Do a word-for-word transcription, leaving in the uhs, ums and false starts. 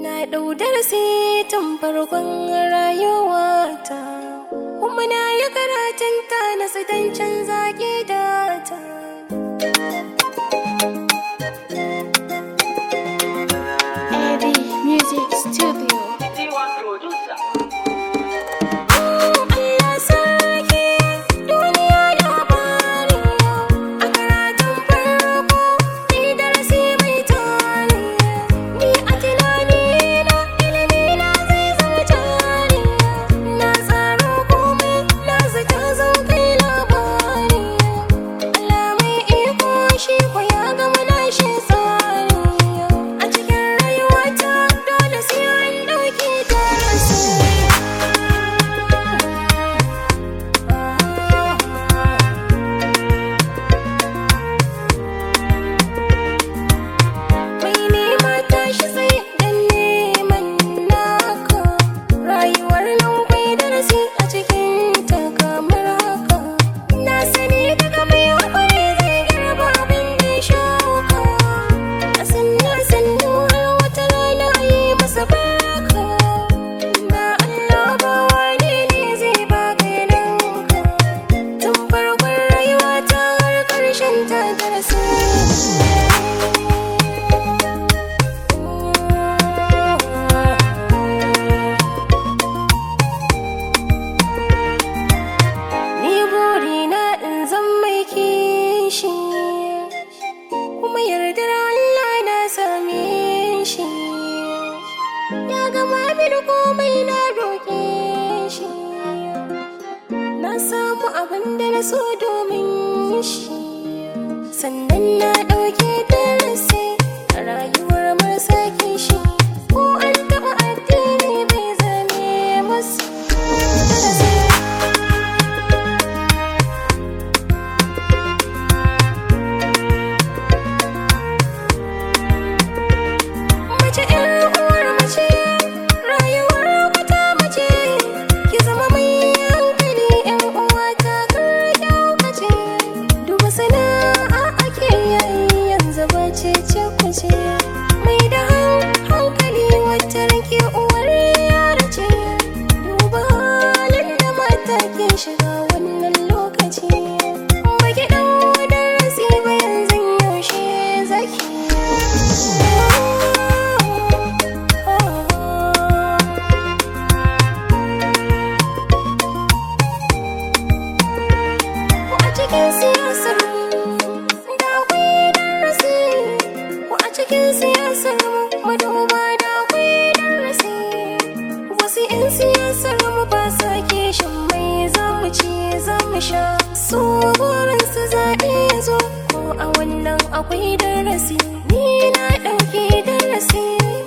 Na ɗau darasi tun farkon rayuwata, kuma na yi karatun ta na su don canza gidata. Eddie Music Studio. Kuma yardar Allah na same shi, ya gama mini komai na roƙe shi, na samu abin da na so domin shi, sannan na ɗauke darasi a rayuwar marasa kishi. Ko an taɓa addini bai zame masu darasi. Mai da hankali wacce ranke uwar yara ce, duba halin da mata ke shiga wannan lokaci. Baki ɗau darasi ba yanzu yaushe zaki. Ko a cikin siyasar da akwai darasi, cikin siyasar mu duba da akwai darasi. Wasu 'yan siyasar mu ba sa kishin mai zamu ci zamu sha, su burin su zaɓe ya zo, ko a wannan akwai darasi. Ni na ɗauki darasi.